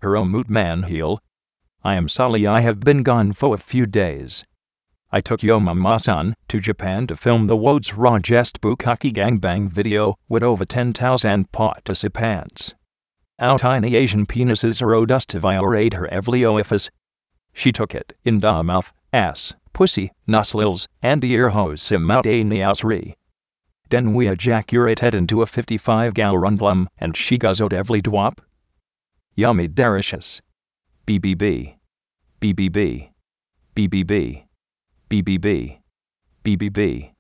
Hero moot man heel. I am sorry I have been gone for a few days. I took yo mama-san to Japan to film the World's Largest Bukkake Gangbang video with over 10,000 participants. Our tiny Asian penises allowed us to violate her every orifice. She took it in the mouth, ass, pussy, nostrils, and ear hose simultaneously. Then we ejaculated into a 55-gallon drum, and she guzzled every drop. Yummy delicious. BBB. BBB. BBB. BBB. BBB.